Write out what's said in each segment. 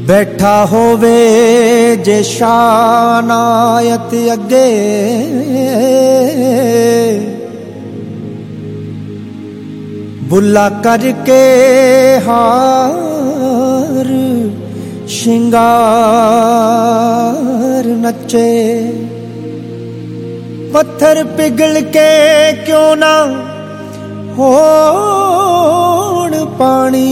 बैठा होवे जे शानायत अगे बुला करके हार शिंगार नचे। पत्थर पिघल के क्यों ना होण पानी,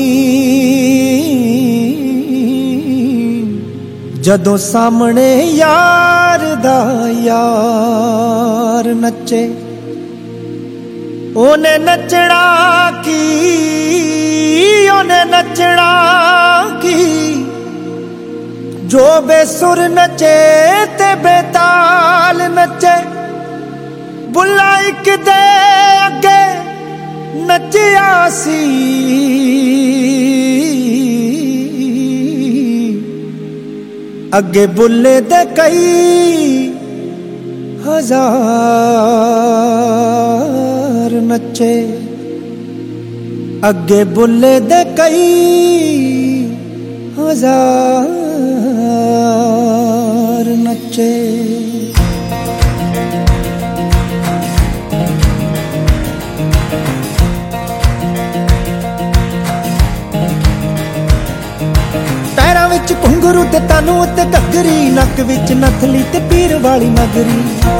जदों सामने यार दा यार नचे। ओने नचना की, ओने नचना की, जो बेसुर नचे ते बेताल नचे। बुला इक दे अगे नचिया सी, अगे बुले दे कई हजार नचे। अगे बुले दे कई हजार नचे। पैरां विच घुंघरू ते तानू ते घग्गरी, नक विच नथली ते पीर वाली नगरी।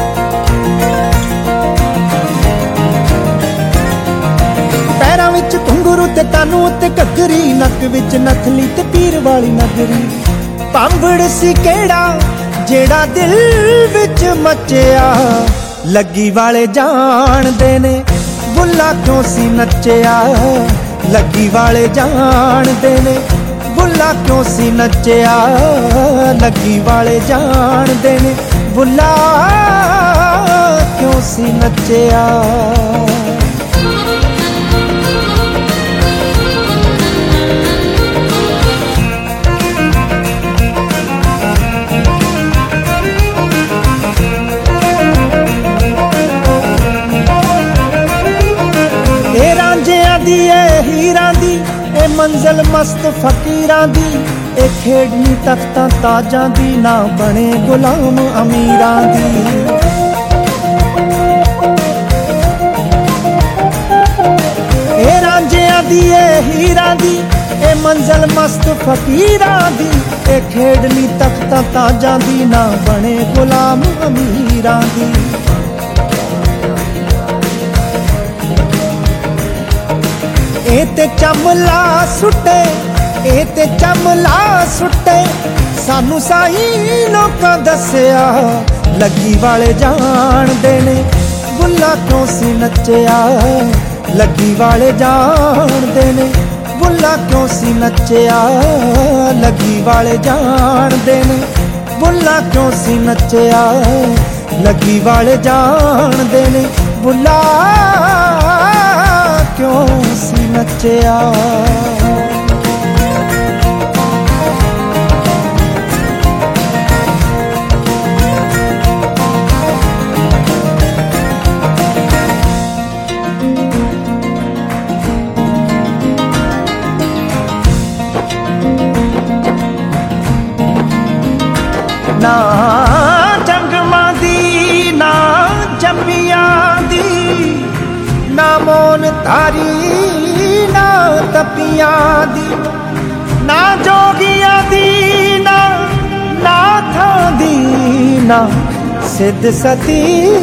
पैरां विच घुंघरू ते तानू ते घग्गरी, नक विच नथली ते पीर वाली नगरी। भांबड़ सी केड़ा जेड़ा दिल विच मचिया, लगी वाले जानदे ने बुला क्यों सी नचिया। लगी वाले जानदे ने बुला क्यों सी नचिया। लगी वाले जानदे ने बुला क्यों सी नचिया। ए रांझियां दी ए हीरां दी ए मंजिल मस्त फकीरां दी, ए खेड़नी तख्तां ताजां दी, ना बने गुलाम अमीरां दी। ए रांझियां दी ए हीरां दी ए मंजिल मस्त फकीरां दी, ए खेड़नी तख्तां ताजां दी, ना बने गुलाम अमीरां दी। ए ते चमला सुटे, ए ते चमला सुटे, सानू साई लोकां दस्सिया। लगी वाले जानदे ने बुला क्यों सी नचिया। लगी वाले जानदे ने बुला क्यों सी नचिया। लगी वाले जानदे ने बुला क्यों सी नचिया। लगी वाले जानदे ने बुला क्यों सी नचिया। ना जंगमां दी, ना जम्मियां दी, ना मोन तारी, ना तपियां दी, ना जोगियां दी, ना नाथां दी, ना सिद्ध सती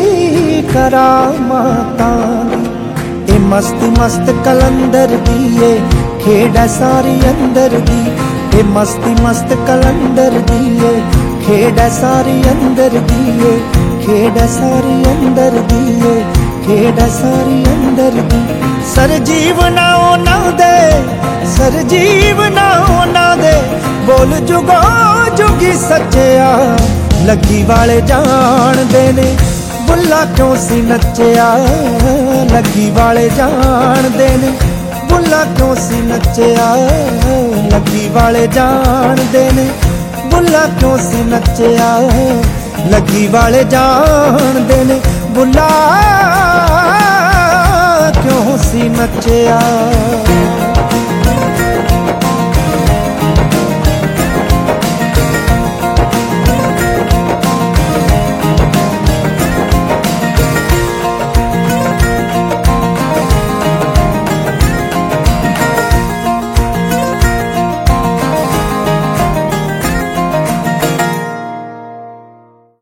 करामातां दी। ए मस्त मस्त कलंदर दी ए खेड़ सारी अंदर दी। ए मस्ती मस्त कलंदर दी ए खेड़ सारी अंदर दी ए खेड़ सारी अंदर दी ए खेड़ सारी अंदर दी। सरजीव ना होना दे, सरजीव ना होना दे, बोल जुगो जुगी सच्चिया। लगी वाले जानदे ने बुला क्यों सी नचिया। लगी वाले जानदे ने बुला क्यों सी नचिया। लगी वाले जानदे ने बुला क्यों सी नचिया। लगी वाले जानदे ने बुला क्यों सी नचिया।